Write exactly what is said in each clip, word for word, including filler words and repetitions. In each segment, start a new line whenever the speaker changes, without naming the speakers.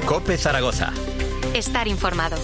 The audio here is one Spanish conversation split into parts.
COPE Zaragoza.
Estar informado.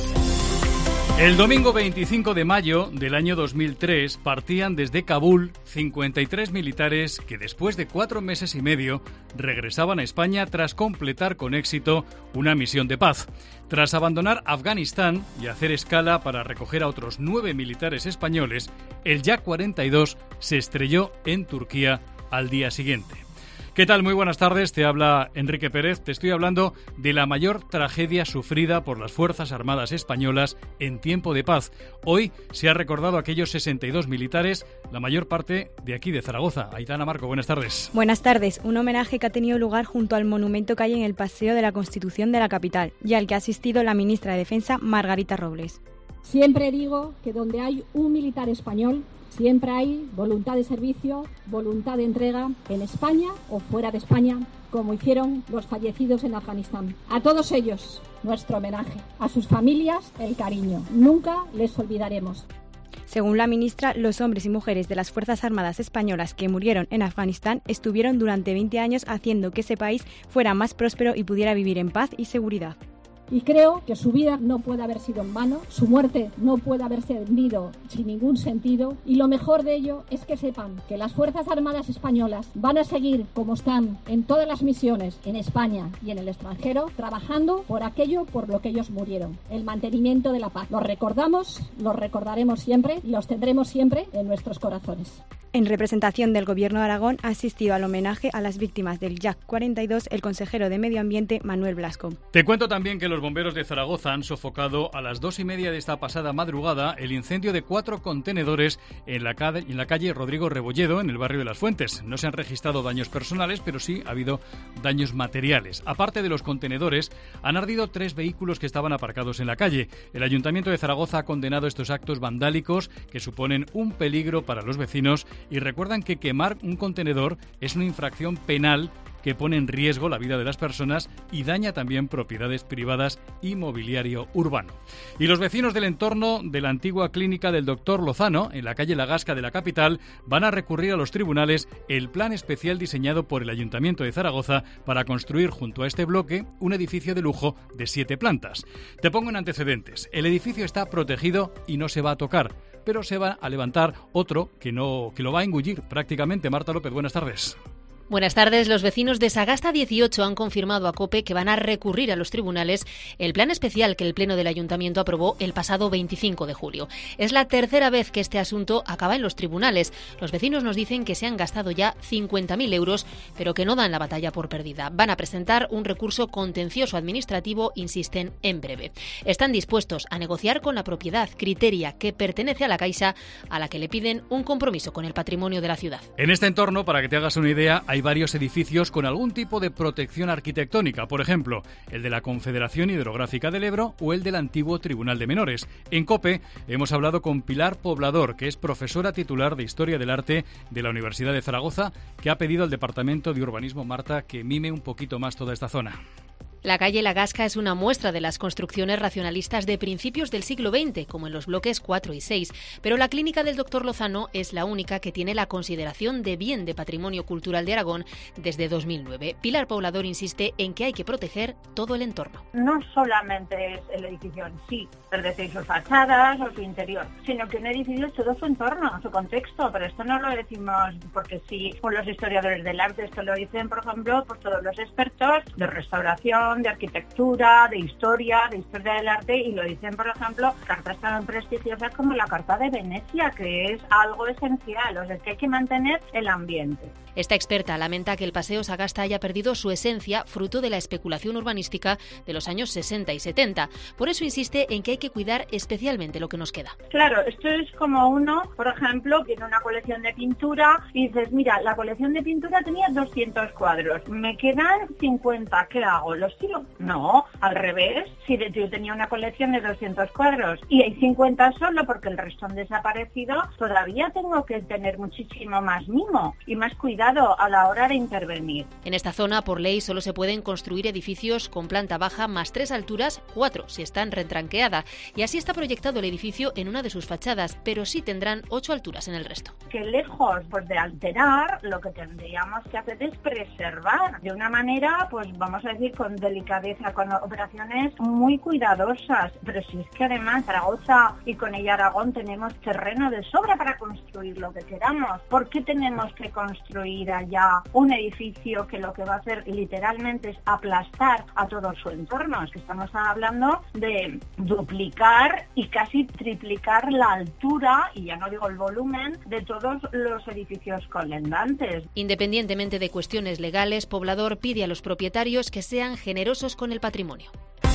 El domingo veinticinco de mayo del año dos mil tres partían desde Kabul cincuenta y tres militares que después de cuatro meses y medio regresaban a España tras completar con éxito una misión de paz. Tras abandonar Afganistán y hacer escala para recoger a otros nueve militares españoles, el Yak cuarenta y dos se estrelló en Turquía al día siguiente. ¿Qué tal? Muy buenas tardes, te habla Enrique Pérez. Te estoy hablando de la mayor tragedia sufrida por las Fuerzas Armadas españolas en tiempo de paz. Hoy se ha recordado a aquellos sesenta y dos militares, la mayor parte de aquí de Zaragoza. Aitana Marco, buenas tardes.
Buenas tardes. Un homenaje que ha tenido lugar junto al monumento que hay en el Paseo de la Constitución de la capital y al que ha asistido la ministra de Defensa, Margarita Robles.
Siempre digo que donde hay un militar español, siempre hay voluntad de servicio, voluntad de entrega en España o fuera de España, como hicieron los fallecidos en Afganistán. A todos ellos, nuestro homenaje. A sus familias, el cariño. Nunca les olvidaremos.
Según la ministra, los hombres y mujeres de las Fuerzas Armadas españolas que murieron en Afganistán estuvieron durante veinte años haciendo que ese país fuera más próspero y pudiera vivir en paz y seguridad.
Y creo que su vida no puede haber sido en vano, su muerte no puede haberse vendido sin ningún sentido, y lo mejor de ello es que sepan que las Fuerzas Armadas españolas van a seguir como están en todas las misiones en España y en el extranjero, trabajando por aquello por lo que ellos murieron, el mantenimiento de la paz. Los recordamos, los recordaremos siempre y los tendremos siempre en nuestros corazones.
En representación del Gobierno de Aragón ha asistido al homenaje a las víctimas del Yak cuarenta y dos el consejero de Medio Ambiente, Manuel Blasco.
Te cuento también que los bomberos de Zaragoza han sofocado a las dos y media de esta pasada madrugada el incendio de cuatro contenedores en la, calle, en la calle Rodrigo Rebolledo, en el barrio de Las Fuentes. No se han registrado daños personales, pero sí ha habido daños materiales. Aparte de los contenedores, han ardido tres vehículos que estaban aparcados en la calle. El Ayuntamiento de Zaragoza ha condenado estos actos vandálicos que suponen un peligro para los vecinos y recuerdan que quemar un contenedor es una infracción penal que pone en riesgo la vida de las personas y daña también propiedades privadas y mobiliario urbano. Y los vecinos del entorno de la antigua clínica del doctor Lozano, en la calle La Gasca de la capital, van a recurrir a los tribunales el plan especial diseñado por el Ayuntamiento de Zaragoza para construir junto a este bloque un edificio de lujo de siete plantas. Te pongo en antecedentes. El edificio está protegido y no se va a tocar, pero se va a levantar otro que no que lo va a engullir prácticamente. Marta López, buenas tardes.
Buenas tardes. Los vecinos de Sagasta dieciocho han confirmado a COPE que van a recurrir a los tribunales el plan especial que el Pleno del Ayuntamiento aprobó el pasado veinticinco de julio. Es la tercera vez que este asunto acaba en los tribunales. Los vecinos nos dicen que se han gastado ya cincuenta mil euros, pero que no dan la batalla por perdida. Van a presentar un recurso contencioso administrativo, insisten, en breve. Están dispuestos a negociar con la propiedad Criteria, que pertenece a la Caixa, a la que le piden un compromiso con el patrimonio de la ciudad.
En este entorno, para que te hagas una idea, hay Hay varios edificios con algún tipo de protección arquitectónica, por ejemplo, el de la Confederación Hidrográfica del Ebro o el del antiguo Tribunal de Menores. En COPE hemos hablado con Pilar Poblador, que es profesora titular de Historia del Arte de la Universidad de Zaragoza, que ha pedido al Departamento de Urbanismo, Marta, que mime un poquito más toda esta zona.
La calle La Gasca es una muestra de las construcciones racionalistas de principios del siglo veinte, como en los bloques cuatro y seis, pero la clínica del doctor Lozano es la única que tiene la consideración de bien de patrimonio cultural de Aragón desde dos mil nueve. Pilar Poblador insiste en que hay que proteger todo el entorno.
No solamente es el edificio en sí, es decir, sus fachadas o su interior, sino que un edificio es todo su entorno, su contexto, pero esto no lo decimos porque sí, por los historiadores del arte, esto lo dicen, por ejemplo, por todos los expertos de restauración, de arquitectura, de historia, de historia del arte, y lo dicen, por ejemplo, cartas tan prestigiosas como la Carta de Venecia, que es algo esencial, o sea, que hay que mantener el ambiente.
Esta experta lamenta que el Paseo Sagasta haya perdido su esencia fruto de la especulación urbanística de los años sesenta y setenta. Por eso insiste en que hay que cuidar especialmente lo que nos queda.
Claro, esto es como uno, por ejemplo, tiene una colección de pintura y dices, mira, la colección de pintura tenía doscientos cuadros, me quedan cincuenta, ¿qué hago? ¿Los tiro? No, al revés, si yo tenía una colección de doscientos cuadros y hay cincuenta solo porque el resto han desaparecido, todavía tengo que tener muchísimo más mimo y más cuidado a la hora de intervenir.
En esta zona, por ley, solo se pueden construir edificios con planta baja más tres alturas, cuatro si están retranqueada, y así está proyectado el edificio en una de sus fachadas, pero sí tendrán ocho alturas en el resto.
Que lejos pues, de alterar, lo que tendríamos que hacer es preservar de una manera, pues vamos a decir, con delicadeza, con operaciones muy cuidadosas. Pero si es que además Zaragoza y con ella Aragón tenemos terreno de sobra para construir lo que queramos. ¿Por qué tenemos que construir allá un edificio que lo que va a hacer literalmente es aplastar a todo su entorno? Es que estamos hablando de duplicar y casi triplicar la altura, y ya no digo el volumen, de todos los edificios colindantes.
Independientemente de cuestiones legales, Poblador pide a los propietarios que sean generosos con el patrimonio.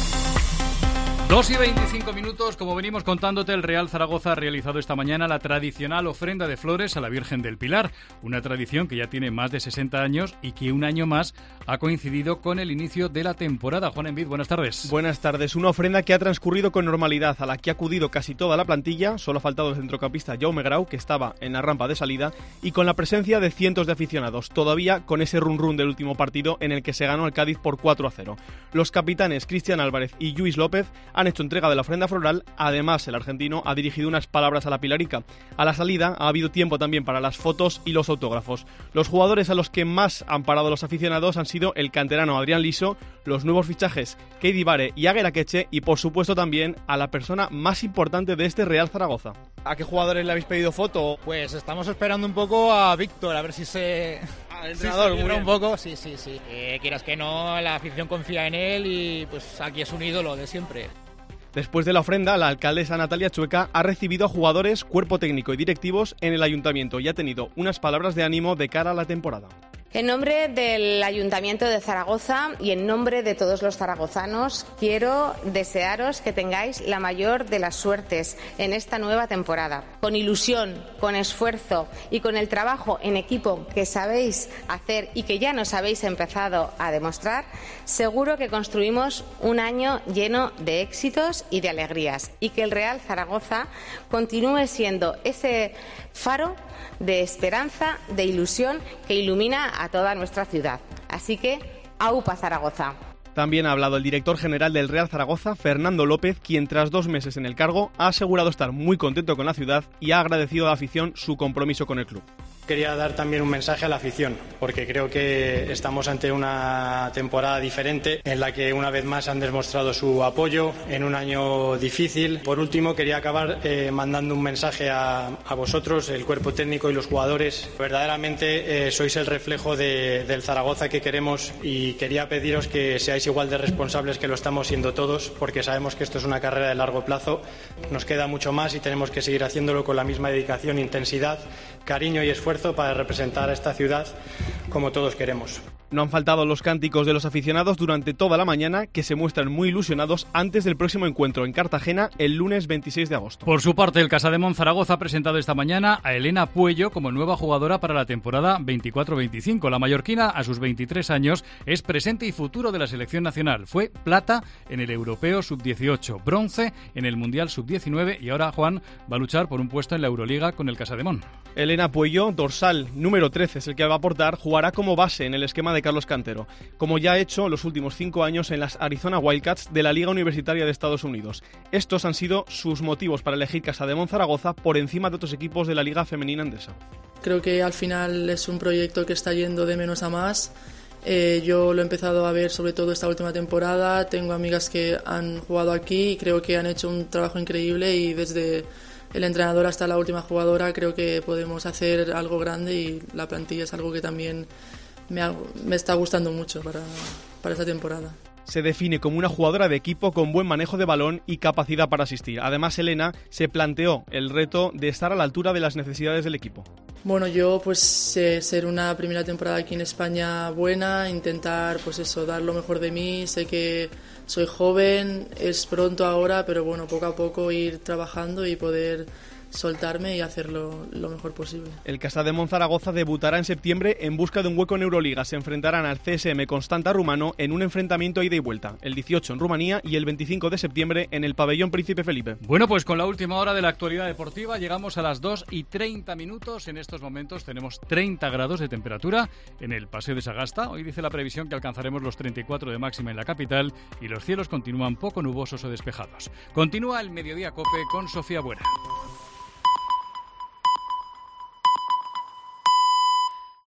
dos y veinticinco minutos, como venimos contándote, el Real Zaragoza ha realizado esta mañana la tradicional ofrenda de flores a la Virgen del Pilar, una tradición que ya tiene más de sesenta años y que un año más ha coincidido con el inicio de la temporada. Juan Envid, buenas tardes.
Buenas tardes, una ofrenda que ha transcurrido con normalidad, a la que ha acudido casi toda la plantilla, solo ha faltado el centrocampista Jaume Grau, que estaba en la rampa de salida, y con la presencia de cientos de aficionados, todavía con ese run run del último partido en el que se ganó el Cádiz por cuatro a cero. Los capitanes Cristian Álvarez y Lluís López han hecho entrega de la ofrenda floral. Además, el argentino ha dirigido unas palabras a la pilarica. A la salida ha habido tiempo también para las fotos y los autógrafos. Los jugadores a los que más han parado los aficionados han sido el canterano Adrián Liso, los nuevos fichajes Keidi Bare y Águer Akeche, y por supuesto también a la persona más importante de este Real Zaragoza.
¿A qué jugadores le habéis pedido foto? Pues estamos esperando un poco a Víctor, a ver si se...
Al entrenador,
sí,
muy bien.
un poco, sí, sí, sí. Eh, quieras que no, la afición confía en él y pues aquí es un ídolo de siempre.
Después de la ofrenda, la alcaldesa Natalia Chueca ha recibido a jugadores, cuerpo técnico y directivos en el ayuntamiento y ha tenido unas palabras de ánimo de cara a la temporada.
En nombre del Ayuntamiento de Zaragoza y en nombre de todos los zaragozanos, quiero desearos que tengáis la mayor de las suertes en esta nueva temporada. Con ilusión, con esfuerzo y con el trabajo en equipo que sabéis hacer y que ya nos habéis empezado a demostrar, seguro que construimos un año lleno de éxitos y de alegrías, y que el Real Zaragoza continúe siendo ese faro de esperanza, de ilusión que ilumina a toda nuestra ciudad. Así que, ¡aupa Zaragoza!
También ha hablado el director general del Real Zaragoza, Fernando López, quien tras dos meses en el cargo ha asegurado estar muy contento con la ciudad y ha agradecido a la afición su compromiso con el club.
Quería dar también un mensaje a la afición, porque creo que estamos ante una temporada diferente en la que una vez más han demostrado su apoyo en un año difícil. Por último, quería acabar eh, mandando un mensaje a, a vosotros, el cuerpo técnico y los jugadores. Verdaderamente eh, sois el reflejo de, del Zaragoza que queremos, y quería pediros que seáis igual de responsables que lo estamos siendo todos, porque sabemos que esto es una carrera de largo plazo. Nos queda mucho más y tenemos que seguir haciéndolo con la misma dedicación, intensidad, cariño y esfuerzo para representar a esta ciudad como todos queremos.
No han faltado los cánticos de los aficionados durante toda la mañana, que se muestran muy ilusionados antes del próximo encuentro en Cartagena el lunes veintiséis de agosto.
Por su parte, el Casademón Zaragoza ha presentado esta mañana a Elena Puello como nueva jugadora para la temporada veinticuatro veinticinco. La mallorquina, a sus veintitrés años, es presente y futuro de la selección nacional. Fue plata en el Europeo sub dieciocho, bronce en el Mundial sub diecinueve y ahora Juan va a luchar por un puesto en la Euroliga con el Casademón.
Elena Puello, dorsal número trece, es el que va a aportar, jugará como base en el esquema de Carlos Cantero, como ya ha hecho los últimos cinco años en las Arizona Wildcats de la Liga Universitaria de Estados Unidos. Estos han sido sus motivos para elegir Casademón Zaragoza por encima de otros equipos de la Liga Femenina Endesa.
Creo que al final es un proyecto que está yendo de menos a más. Eh, yo lo he empezado a ver sobre todo esta última temporada. Tengo amigas que han jugado aquí y creo que han hecho un trabajo increíble, y desde el entrenador hasta la última jugadora creo que podemos hacer algo grande, y la plantilla es algo que también me, ha, me está gustando mucho para, para esta temporada.
Se define como una jugadora de equipo con buen manejo de balón y capacidad para asistir. Además, Elena se planteó el reto de estar a la altura de las necesidades del equipo.
Bueno, yo pues sé ser una primera temporada aquí en España buena, intentar pues eso, dar lo mejor de mí. Sé que soy joven, es pronto ahora, pero bueno, poco a poco ir trabajando y poder soltarme y hacerlo lo mejor posible.
El Casademón Zaragoza debutará en septiembre en busca de un hueco en Euroliga. Se enfrentarán al C S M Constanta rumano en un enfrentamiento ida y vuelta, el dieciocho en Rumanía y el veinticinco de septiembre en el pabellón Príncipe Felipe.
Bueno, pues con la última hora de la actualidad deportiva llegamos a las dos y treinta minutos. En estos momentos tenemos treinta grados de temperatura en el Paseo de Sagasta. Hoy dice la previsión que alcanzaremos los treinta y cuatro de máxima en la capital y los cielos continúan poco nubosos o despejados. Continúa el Mediodía Cope con Sofía Buera.